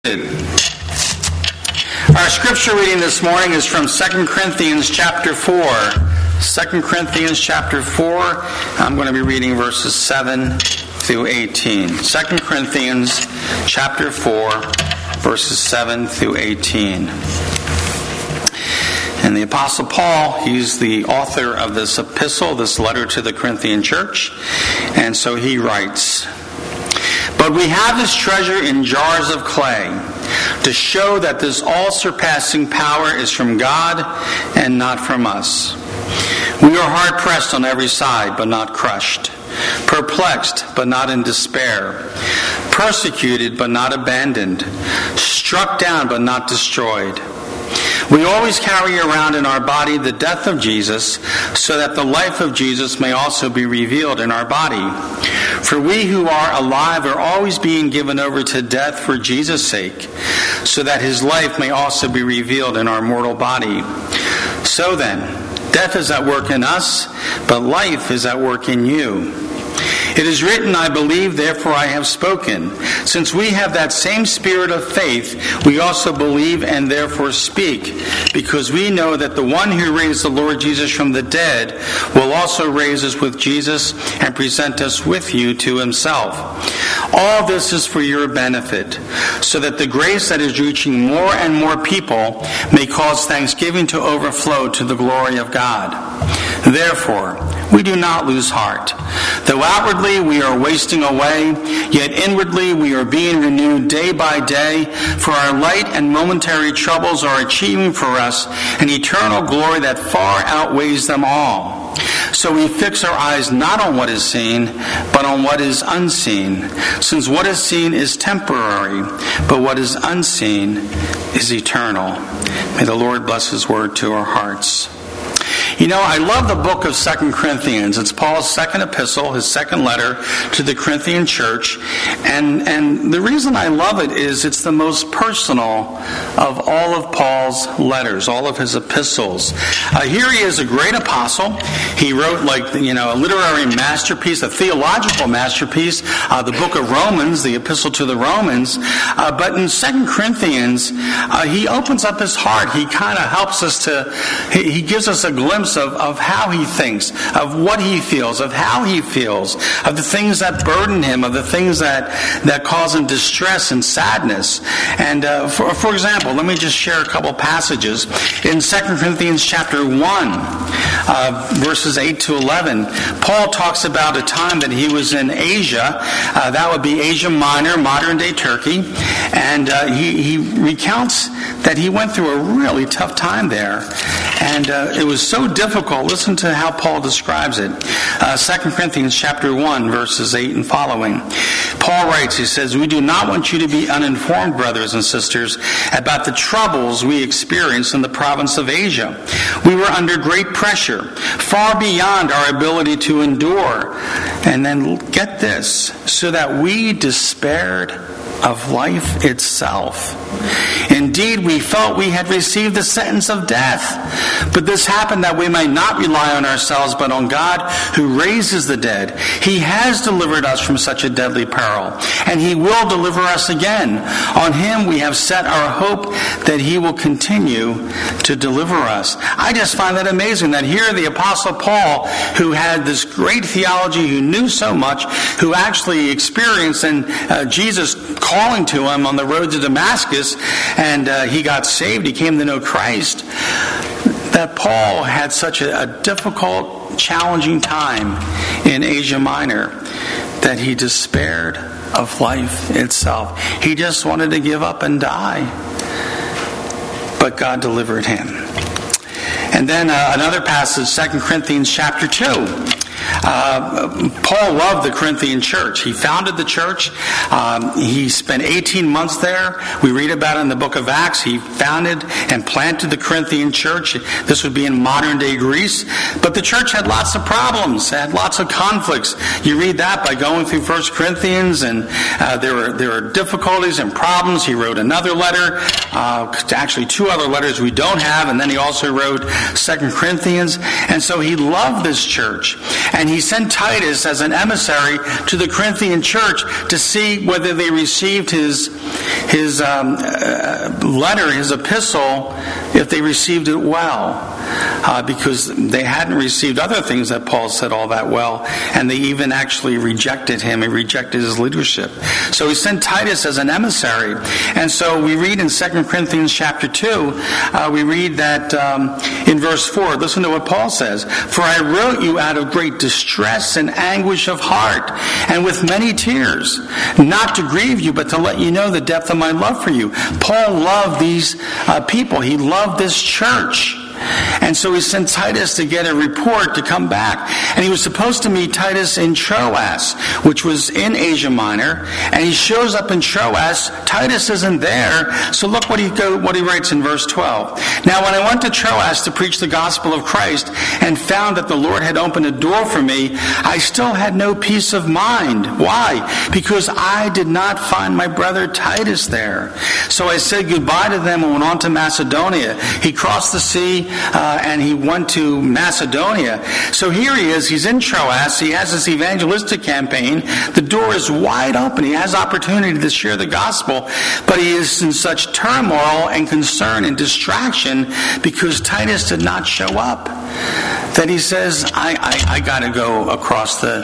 Our scripture reading this morning is from 2 Corinthians chapter 4. 2 Corinthians chapter 4, I'm going to be reading verses 7 through 18. 2 Corinthians chapter 4, verses 7 through 18. And the Apostle Paul, he's the author of this epistle, this letter to the Corinthian church. And so he writes, "But we have this treasure in jars of clay, to show that this all-surpassing power is from God and not from us. We are hard-pressed on every side, but not crushed. Perplexed, but not in despair. Persecuted, but not abandoned. Struck down, but not destroyed. We always carry around in our body the death of Jesus, so that the life of Jesus may also be revealed in our body. For we who are alive are always being given over to death for Jesus' sake, so that his life may also be revealed in our mortal body. So then, death is at work in us, but life is at work in you. It is written, I believe, therefore I have spoken. Since we have that same spirit of faith, we also believe and therefore speak, because we know that the one who raised the Lord Jesus from the dead will also raise us with Jesus and present us with you to himself. All this is for your benefit, so that the grace that is reaching more and more people may cause thanksgiving to overflow to the glory of God. Therefore, we do not lose heart. Though outwardly we are wasting away, yet inwardly we are being renewed day by day, for our light and momentary troubles are achieving for us an eternal glory that far outweighs them all. So we fix our eyes not on what is seen, but on what is unseen, since what is seen is temporary, but what is unseen is eternal." May the Lord bless his word to our hearts. You know, I love the book of 2 Corinthians. It's Paul's second epistle, his second letter to the Corinthian church. And the reason I love it is it's the most personal of all of Paul's letters, all of his epistles. Here he is, a great apostle. He wrote a literary masterpiece, a theological masterpiece, the book of Romans, the epistle to the Romans. But in 2 Corinthians, he opens up his heart. He kind of helps us he gives us a glimpse of how he thinks, of what he feels, of how he feels, of the things that burden him, of the things that cause him distress and sadness. And for example, let me just share a couple passages. In 2 Corinthians chapter 1, verses 8 to 11, Paul talks about a time that he was in Asia. That would be Asia Minor, modern-day Turkey. And he recounts that he went through a really tough time there. And it was so difficult. Listen to how Paul describes it. 2 Corinthians chapter 1, verses 8 and following. Paul writes, he says, "We do not want you to be uninformed, brothers and sisters, about the troubles we experienced in the province of Asia. We were under great pressure, far beyond our ability to endure." And then get this, "so that we despaired of life itself. Indeed, we felt we had received the sentence of death. But this happened that we might not rely on ourselves, but on God who raises the dead. He has delivered us from such a deadly peril, and he will deliver us again. On him we have set our hope that he will continue to deliver us." I just find that amazing that here the Apostle Paul, who had this great theology, who knew so much, who actually experienced Jesus calling to him on the road to Damascus, and he got saved, he came to know Christ, that Paul had such a difficult, challenging time in Asia Minor that he despaired of life itself. He just wanted to give up and die. But God delivered him. And then another passage, 2 Corinthians chapter 2. Paul loved the Corinthian church. He founded the church. He spent 18 months there. We read about it in the book of Acts. He founded and planted the Corinthian church. This would be in modern-day Greece. But the church had lots of problems, had lots of conflicts. You read that by going through 1 Corinthians, and there were difficulties and problems. He wrote another letter, actually two other letters we don't have, and then he also wrote 2 Corinthians. And so he loved this church. And he sent Titus as an emissary to the Corinthian church to see whether they received his letter, his epistle, if they received it well. Because they hadn't received other things that Paul said all that well, and they even actually rejected him and rejected his leadership. So he sent Titus as an emissary. And so we read in 2 Corinthians chapter 2, we read that in verse 4, listen to what Paul says, "For I wrote you out of great distress and anguish of heart, and with many tears, not to grieve you, but to let you know the depth of my love for you." Paul loved these people. He loved this church. And so he sent Titus to get a report to come back. And he was supposed to meet Titus in Troas, which was in Asia Minor. And he shows up in Troas. Titus isn't there. So look what he writes in verse 12. "Now when I went to Troas to preach the gospel of Christ and found that the Lord had opened a door for me, I still had no peace of mind." Why? "Because I did not find my brother Titus there. So I said goodbye to them and went on to Macedonia." He crossed the sea and he went to Macedonia. So here he is. He's in Troas. He has this evangelistic campaign. The door is wide open. He has opportunity to share the gospel, but he is in such turmoil and concern and distraction because Titus did not show up, that he says, I got to go across the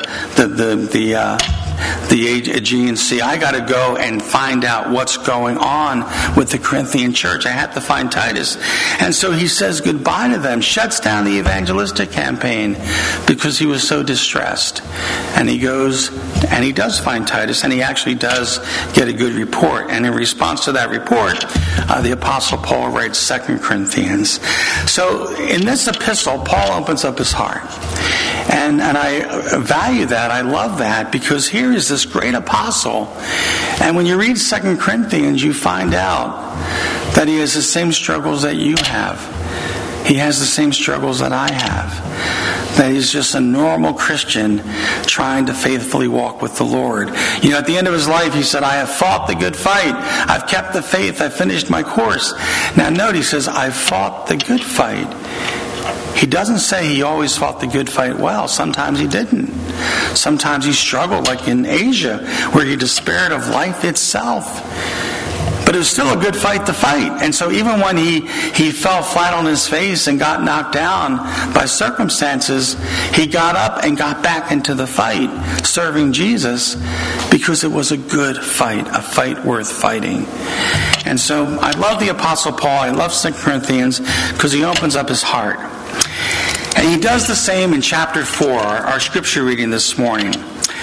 Aegean Sea. I got to go and find out what's going on with the Corinthian church. I have to find Titus. And so he says goodbye to them, shuts down the evangelistic campaign because he was so distressed. And he goes and he does find Titus, and he actually does get a good report. And in response to that report, the Apostle Paul writes 2 Corinthians. So in this epistle, Paul opens up his heart. And I value that. I love that, because here is this great apostle. And when you read 2 Corinthians, you find out that he has the same struggles that you have. He has the same struggles that I have. That he's just a normal Christian trying to faithfully walk with the Lord. You know, at the end of his life, he said, "I have fought the good fight. I've kept the faith. I've finished my course." Now note, he says, "I've fought the good fight." He doesn't say he always fought the good fight well. Sometimes he didn't. Sometimes he struggled, like in Asia, where he despaired of life itself. But it was still a good fight to fight. And so even when he fell flat on his face and got knocked down by circumstances, he got up and got back into the fight, serving Jesus, because it was a good fight, a fight worth fighting. And so I love the Apostle Paul. I love 2 Corinthians because he opens up his heart. And he does the same in chapter 4, our scripture reading this morning.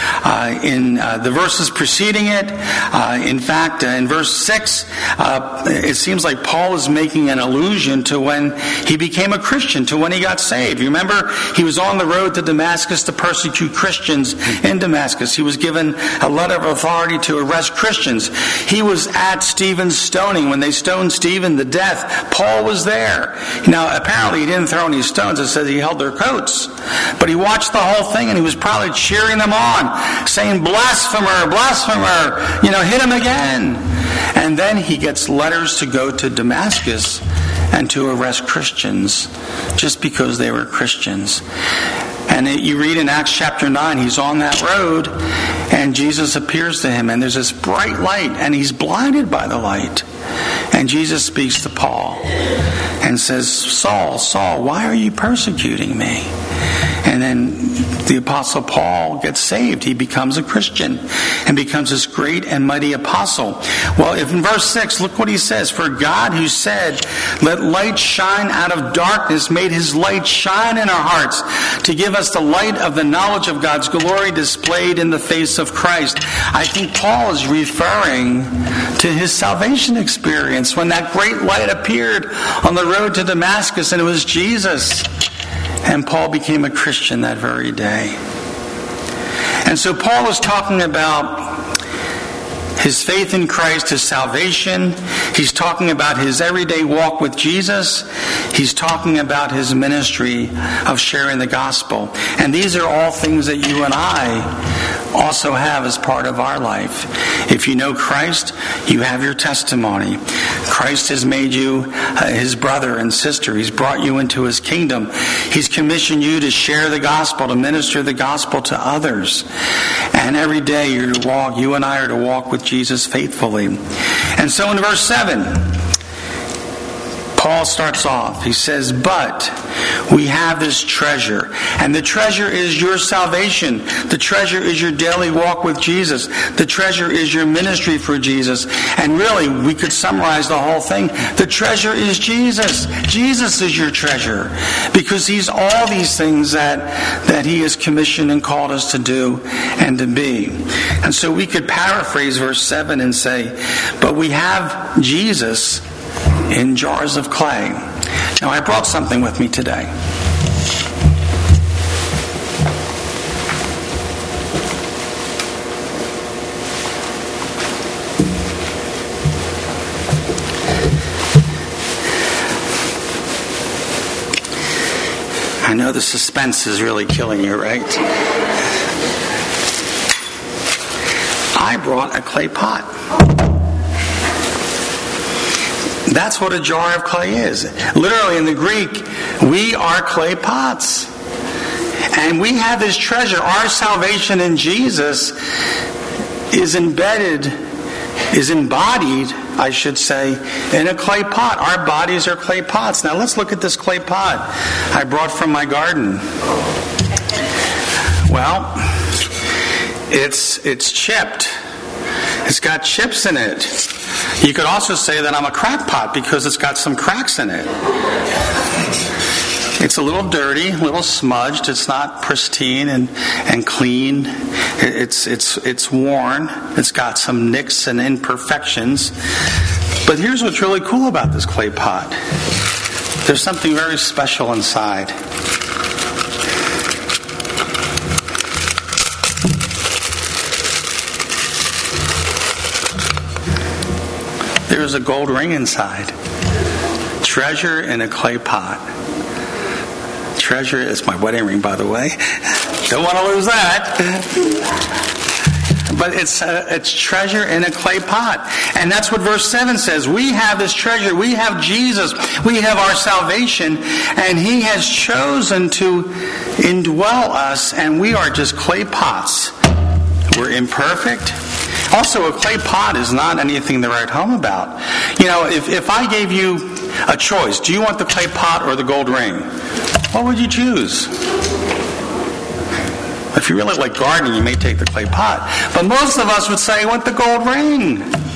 In the verses preceding it, in fact, in verse 6, it seems like Paul is making an allusion to when he became a Christian, to when he got saved. You remember, he was on the road to Damascus to persecute Christians in Damascus. He was given a letter of authority to arrest Christians. He was at Stephen's stoning. When they stoned Stephen to death, Paul was there. Now, apparently he didn't throw any stones. It says he held their coats. But he watched the whole thing, and he was probably cheering them on, saying, "Blasphemer, blasphemer, hit him again." And then he gets letters to go to Damascus and to arrest Christians just because they were Christians. And you read in Acts chapter 9, he's on that road, and Jesus appears to him, and there's this bright light, and he's blinded by the light. And Jesus speaks to Paul and says, "Saul, Saul, why are you persecuting me?" And then the Apostle Paul gets saved. He becomes a Christian and becomes this great and mighty apostle. Well, if in verse 6, look what he says. "For God, who said, 'Let light shine out of darkness,' made his light shine in our hearts to give us the light of the knowledge of God's glory displayed in the face of Christ." I think Paul is referring to his salvation experience when that great light appeared on the road to Damascus, and it was Jesus. And Paul became a Christian that very day. And so Paul is talking about his faith in Christ, his salvation. He's talking about his everyday walk with Jesus. He's talking about his ministry of sharing the gospel. And these are all things that you and I also have as part of our life. If you know Christ, you have your testimony. Christ has made you his brother and sister. He's brought you into his kingdom. He's commissioned you to share the gospel, to minister the gospel to others. And every day you're to walk, you and I are to walk with Jesus faithfully. And so in verse 7, Paul starts off. He says, but we have this treasure. And the treasure is your salvation. The treasure is your daily walk with Jesus. The treasure is your ministry for Jesus. And really, we could summarize the whole thing. The treasure is Jesus. Jesus is your treasure. Because he's all these things that he has commissioned and called us to do and to be. And so we could paraphrase verse 7 and say, but we have Jesus in jars of clay. Now, I brought something with me today. I know the suspense is really killing you, right? I brought a clay pot. That's what a jar of clay is. Literally in the Greek, we are clay pots. And we have this treasure. Our salvation in Jesus is embodied, I should say, in a clay pot. Our bodies are clay pots. Now let's look at this clay pot I brought from my garden. Well, it's chipped. It's got chips in it. You could also say that I'm a crackpot because it's got some cracks in it. It's a little dirty, a little smudged. It's not pristine and clean. It's worn. It's got some nicks and imperfections. But here's what's really cool about this clay pot. There's something very special inside. There's a gold ring inside. Treasure in a clay pot. Treasure is my wedding ring, by the way. Don't want to lose that. But it's treasure in a clay pot. And that's what verse 7 says. We have this treasure. We have Jesus. We have our salvation. And he has chosen to indwell us. And we are just clay pots. We're imperfect. Also, a clay pot is not anything to write home about. You know, if I gave you a choice, do you want the clay pot or the gold ring? What would you choose? If you really like gardening, you may take the clay pot. But most of us would say, I want the gold ring.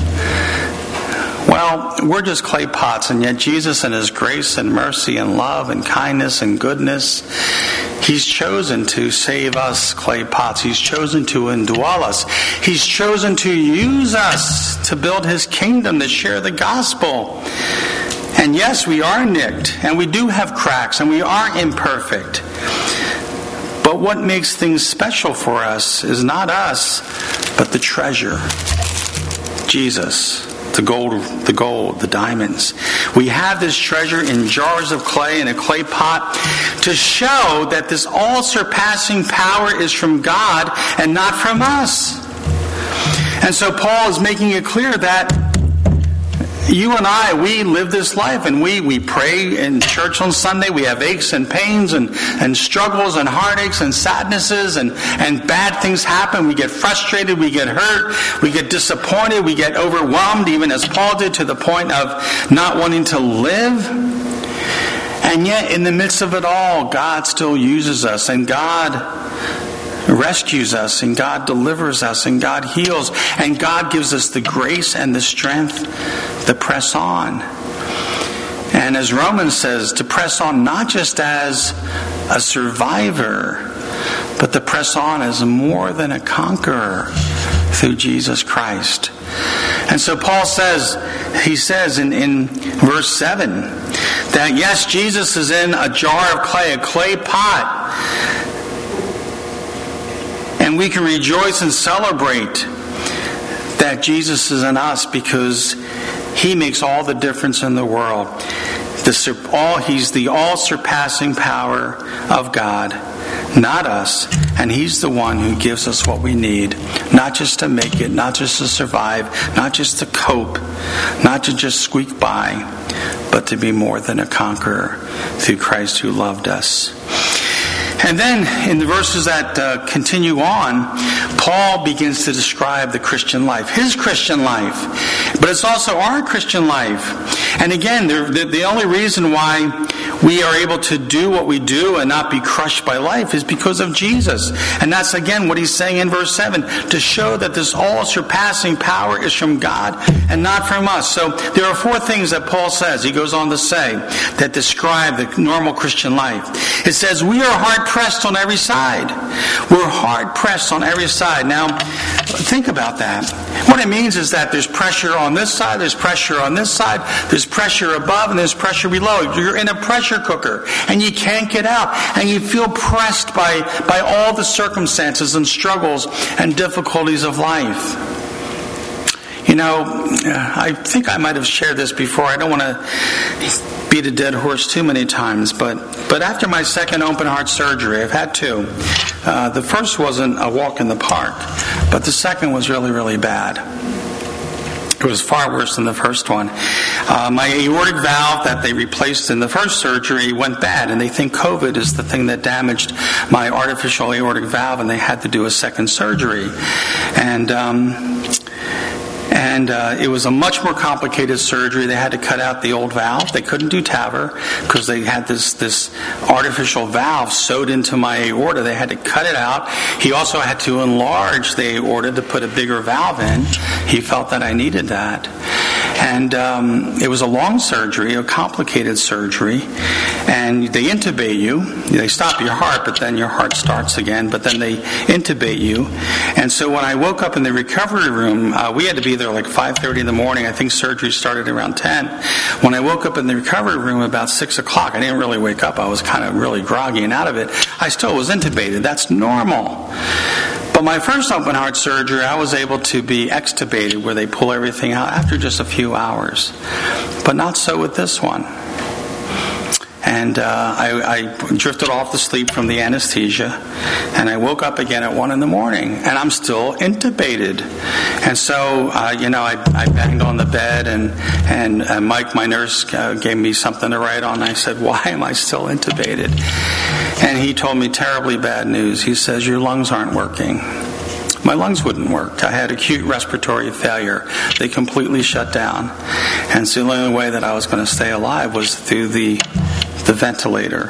Well, we're just clay pots, and yet Jesus in his grace and mercy and love and kindness and goodness, he's chosen to save us clay pots. He's chosen to indwell us. He's chosen to use us to build his kingdom, to share the gospel. And yes, we are nicked, and we do have cracks, and we are imperfect. But what makes things special for us is not us, but the treasure, Jesus. The gold, the diamonds. We have this treasure in jars of clay, in a clay pot, to show that this all-surpassing power is from God and not from us. And so Paul is making it clear that you and I, we live this life, and we pray in church on Sunday. We have aches and pains and struggles and heartaches and sadnesses and bad things happen. We get frustrated, we get hurt, we get disappointed, we get overwhelmed, even as Paul did, to the point of not wanting to live. And yet, in the midst of it all, God still uses us, and God rescues us, and God delivers us, and God heals, and God gives us the grace and the strength to press on. And as Romans says, to press on not just as a survivor, but to press on as more than a conqueror through Jesus Christ. And so Paul says, he says in verse 7, that yes, Jesus is in a jar of clay, a clay pot. And we can rejoice and celebrate that Jesus is in us because he makes all the difference in the world. He's the all-surpassing power of God, not us. And he's the one who gives us what we need, not just to make it, not just to survive, not just to cope, not to just squeak by, but to be more than a conqueror through Christ who loved us. And then in the verses that continue on, Paul begins to describe the Christian life, his Christian life. But it's also our Christian life. And again, the only reason why we are able to do what we do and not be crushed by life is because of Jesus. And that's again what he's saying in verse 7, to show that this all-surpassing power is from God and not from us. So there are 4 things that Paul says, he goes on to say, that describe the normal Christian life. It says, we are hard-pressed on every side. We're hard-pressed on every side. Now, think about that. What it means is that there's pressure on this side, there's pressure on this side, there's pressure above, and there's pressure below. You're in a pressure cooker, and you can't get out, and you feel pressed by all the circumstances and struggles and difficulties of life. You know, I think I might have shared this before. I don't want to beat a dead horse too many times, but after my second open heart surgery, I've had 2. The first wasn't a walk in the park, but the second was really, really bad. It was far worse than the first one. My aortic valve that they replaced in the first surgery went bad, and they think COVID is the thing that damaged my artificial aortic valve, and they had to do a second surgery. And it was a much more complicated surgery. They had to cut out the old valve. They couldn't do TAVR because they had this artificial valve sewed into my aorta. They had to cut it out. He also had to enlarge the aorta to put a bigger valve in. He felt that I needed that. And it was a long surgery, a complicated surgery. And they intubate you. They stop your heart, but then your heart starts again. But then they intubate you. And so when I woke up in the recovery room, we had to be there like 5:30 in the morning. I think surgery started around 10. When I woke up in the recovery room about 6 o'clock, I didn't really wake up. I was kind of really groggy and out of it. I still was intubated. That's normal. But my first open heart surgery, I was able to be extubated, where they pull everything out after just a few hours. But not so with this one. And I drifted off to sleep from the anesthesia, and I woke up again at 1 in the morning, and I'm still intubated. And so, I banged on the bed, and Mike, my nurse, gave me something to write on. I said, "Why am I still intubated?" And he told me terribly bad news. He says, "Your lungs aren't working." My lungs wouldn't work. I had acute respiratory failure. They completely shut down. And so the only way that I was going to stay alive was through the ventilator.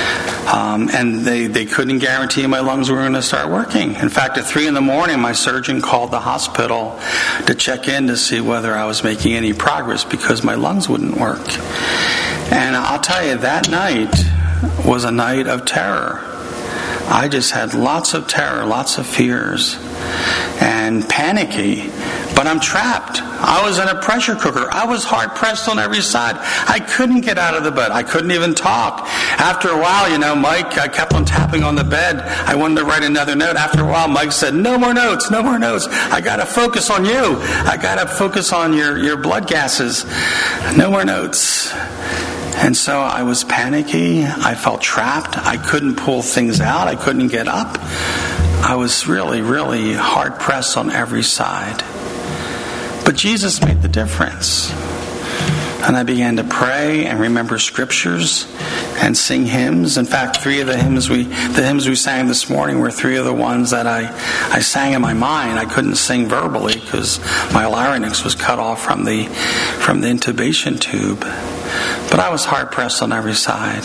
And they couldn't guarantee my lungs were going to start working. In fact, at 3 in the morning, my surgeon called the hospital to check in to see whether I was making any progress because my lungs wouldn't work. And I'll tell you, that night was a night of terror. I just had lots of terror, lots of fears, and panicky. But I'm trapped. I was in a pressure cooker. I was hard-pressed on every side. I couldn't get out of the bed. I couldn't even talk. After a while, Mike, I kept on tapping on the bed. I wanted to write another note. After a while, Mike said, "No more notes, no more notes. I got to focus on you. I got to focus on your blood gases. No more notes." And so I was panicky. I felt trapped. I couldn't pull things out. I couldn't get up. I was really, really hard-pressed on every side. But Jesus made the difference. And I began to pray and remember scriptures and sing hymns. In fact, 3 of the hymns we sang this morning were 3 of the ones that I sang in my mind. I couldn't sing verbally because my larynx was cut off from the intubation tube. But I was hard-pressed on every side.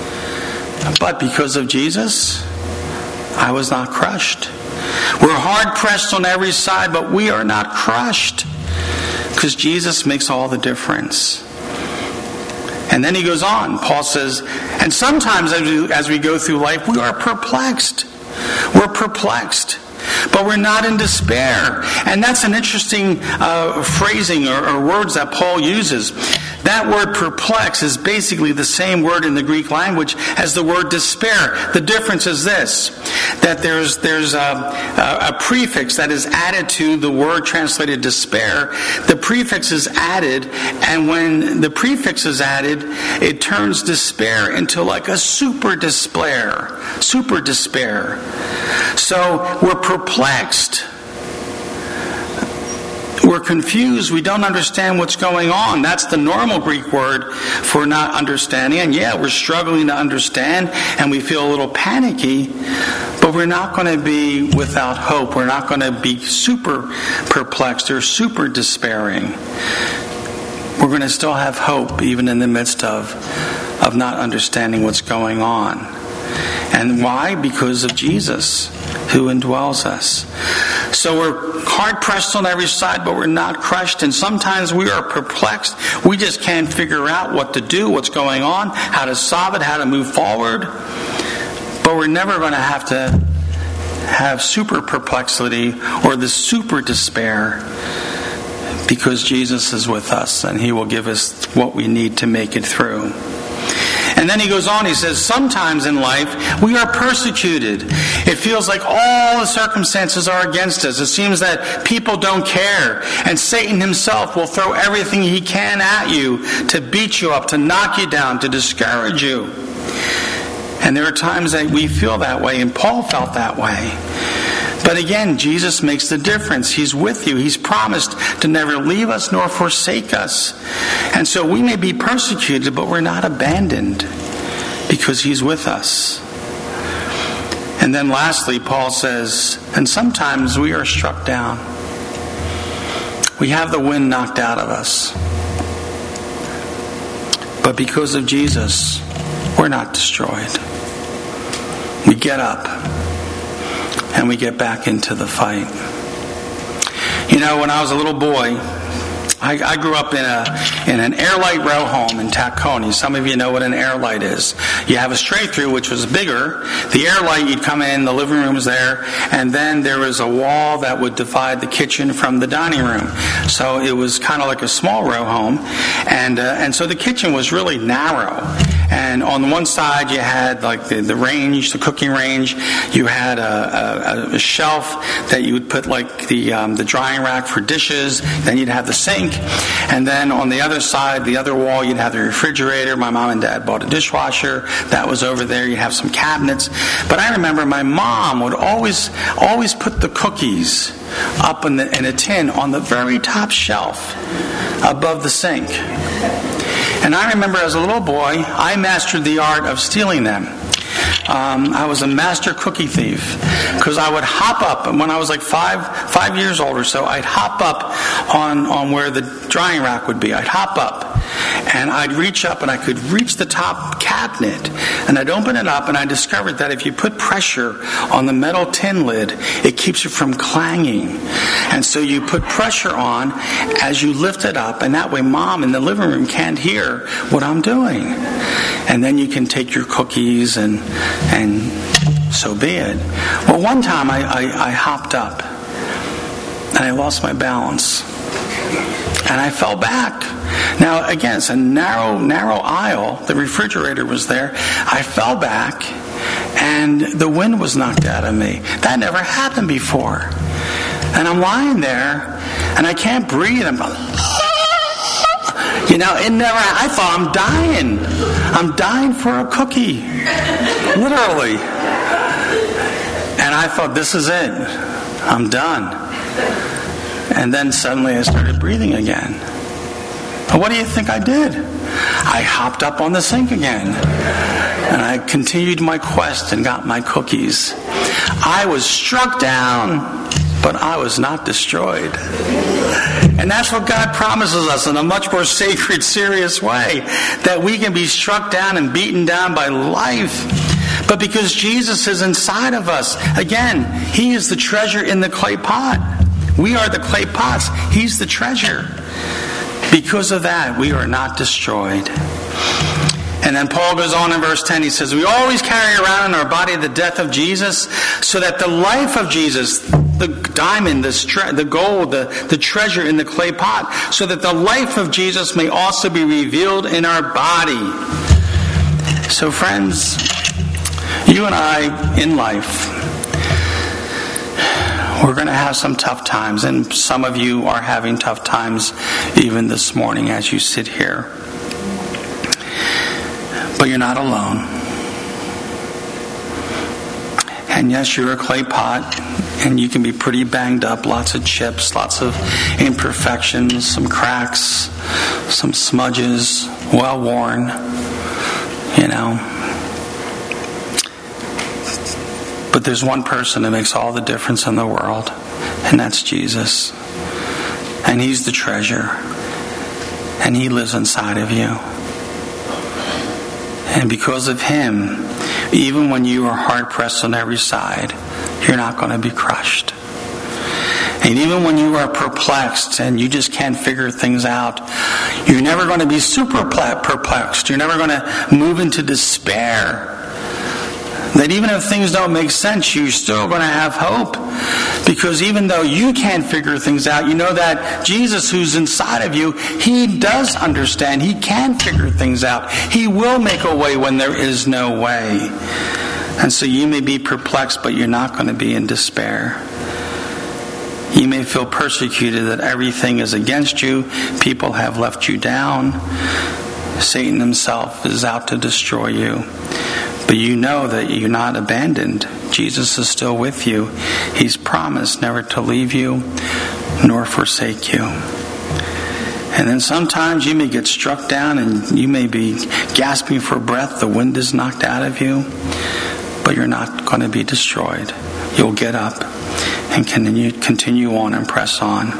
But because of Jesus, I was not crushed. We're hard-pressed on every side, but we are not crushed. Because Jesus makes all the difference. And then he goes on. Paul says, and sometimes as we go through life, we are perplexed. We're perplexed. but we're not in despair. And that's an interesting phrasing or words that Paul uses. That word perplex is basically the same word in the Greek language as the word despair. The difference is this, that there's a prefix that is added to the word translated despair. The prefix is added, and when the prefix is added, it turns despair into like a super despair. So we're perplexed. We're confused. We don't understand what's going on. That's the normal Greek word for not understanding. And yeah, we're struggling to understand, and we feel a little panicky, but we're not going to be without hope. We're not going to be super perplexed or super despairing. We're going to still have hope even in the midst of not understanding what's going on. And why? Because of Jesus, who indwells us. So we're hard pressed on every side, but we're not crushed. And sometimes we are perplexed. We just can't figure out what to do, what's going on, how to solve it, how to move forward. But we're never going to have super perplexity or the super despair, because Jesus is with us and He will give us what we need to make it through. And then he goes on, he says, sometimes in life we are persecuted. It feels like all the circumstances are against us. It seems that people don't care. And Satan himself will throw everything he can at you to beat you up, to knock you down, to discourage you. And there are times that we feel that way, and Paul felt that way. But again, Jesus makes the difference. He's with you. He's promised to never leave us nor forsake us. And so we may be persecuted, but we're not abandoned because He's with us. And then lastly, Paul says, and sometimes we are struck down. We have the wind knocked out of us. But because of Jesus, we're not destroyed. We get up. And we get back into the fight. You know, when I was a little boy, I grew up in an airlight row home in Tacony. Some of you know what an airlight is. You have a straight through, which was bigger. The airlight, you'd come in, the living room was there, and then there was a wall that would divide the kitchen from the dining room. So it was kind of like a small row home, and so the kitchen was really narrow. And on one side you had like the range, the cooking range. You had a shelf that you would put like the drying rack for dishes. Then you'd have the sink. And then on the other side, the other wall, you'd have the refrigerator. My mom and dad bought a dishwasher. That was over there. You'd have some cabinets. But I remember my mom would always put the cookies up in a tin on the very top shelf above the sink. And I remember as a little boy, I mastered the art of stealing them. I was a master cookie thief because I would hop up, and when I was like five years old or so, I'd hop up on where the drying rack would be. I'd hop up and I'd reach up and I could reach the top cabinet and I'd open it up, and I discovered that if you put pressure on the metal tin lid, it keeps it from clanging. And so you put pressure on as you lift it up, and that way Mom in the living room can't hear what I'm doing. And then you can take your cookies and so be it. Well, one time I hopped up and I lost my balance and I fell back. Now again, it's a narrow aisle. The refrigerator was there. I fell back and the wind was knocked out of me. That never happened before. And I'm lying there and I can't breathe. I'm I thought I'm dying. I'm dying for a cookie. Literally. And I thought, this is it. I'm done. And then suddenly I started breathing again. And what do you think I did? I hopped up on the sink again. And I continued my quest and got my cookies. I was struck down, but I was not destroyed. And that's what God promises us in a much more sacred, serious way. That we can be struck down and beaten down by life. But because Jesus is inside of us, again, He is the treasure in the clay pot. We are the clay pots. He's the treasure. Because of that, we are not destroyed. And then Paul goes on in verse 10, he says, we always carry around in our body the death of Jesus, so that the life of Jesus, the diamond, the gold, the treasure in the clay pot, so that the life of Jesus may also be revealed in our body. So friends, you and I in life, we're going to have some tough times, and some of you are having tough times even this morning as you sit here. But you're not alone. And yes, you're a clay pot, and you can be pretty banged up, lots of chips, lots of imperfections, some cracks, some smudges, well worn, But there's one person that makes all the difference in the world, and that's Jesus. And He's the treasure, and He lives inside of you. And because of Him, even when you are hard pressed on every side, you're not going to be crushed. And even when you are perplexed and you just can't figure things out, you're never going to be super perplexed. You're never going to move into despair. That even if things don't make sense, you're still going to have hope. Because even though you can't figure things out, you know that Jesus who's inside of you, He does understand. He can figure things out. He will make a way when there is no way. And so you may be perplexed, but you're not going to be in despair. You may feel persecuted, that everything is against you. People have left you down. Satan himself is out to destroy you. But you know that you're not abandoned. Jesus is still with you. He's promised never to leave you nor forsake you. And then sometimes you may get struck down and you may be gasping for breath. The wind is knocked out of you. But you're not going to be destroyed. You'll get up and continue on and press on.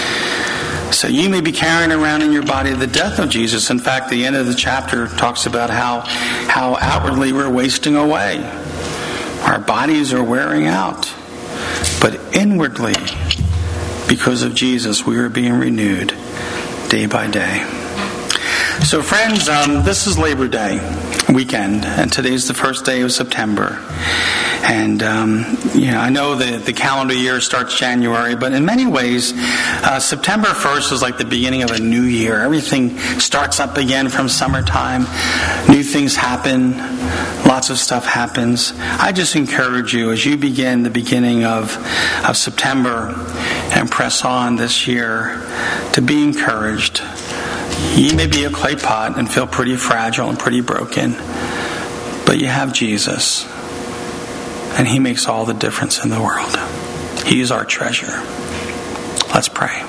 So you may be carrying around in your body the death of Jesus. In fact, the end of the chapter talks about how outwardly we're wasting away. Our bodies are wearing out. But inwardly, because of Jesus, we are being renewed day by day. So friends, this is Labor Day weekend, and today's the first day of September. And I know the calendar year starts January, but in many ways, September 1st is like the beginning of a new year. Everything starts up again from summertime. New things happen. Lots of stuff happens. I just encourage you as you begin the beginning of September and press on this year to be encouraged. You may be a clay pot and feel pretty fragile and pretty broken, but you have Jesus. And He makes all the difference in the world. He is our treasure. Let's pray.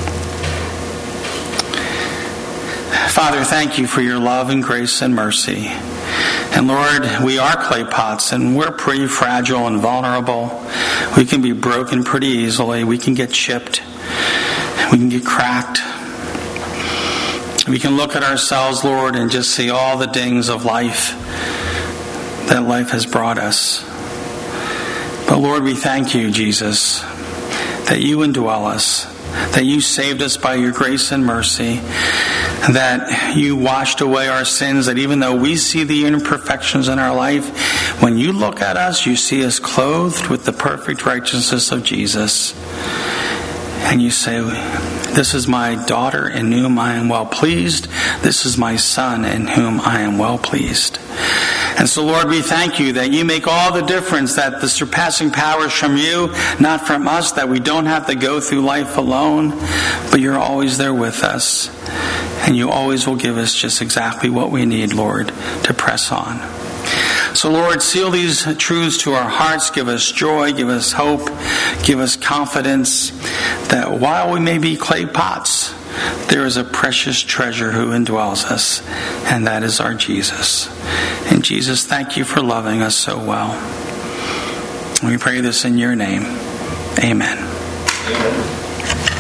Father, thank You for Your love and grace and mercy. And Lord, we are clay pots and we're pretty fragile and vulnerable. We can be broken pretty easily. We can get chipped. We can get cracked. We can look at ourselves, Lord, and just see all the dings of life that life has brought us. But Lord, we thank You, Jesus, that You indwell us, that You saved us by Your grace and mercy, that You washed away our sins, that even though we see the imperfections in our life, when You look at us, You see us clothed with the perfect righteousness of Jesus. And You say, this is My daughter in whom I am well pleased. This is My son in whom I am well pleased. And so, Lord, we thank You that You make all the difference, that the surpassing power is from You, not from us, that we don't have to go through life alone, but You're always there with us. And You always will give us just exactly what we need, Lord, to press on. So, Lord, seal these truths to our hearts. Give us joy, give us hope, give us confidence that while we may be clay pots, there is a precious treasure who indwells us, and that is our Jesus. And Jesus, thank You for loving us so well. We pray this in Your name. Amen.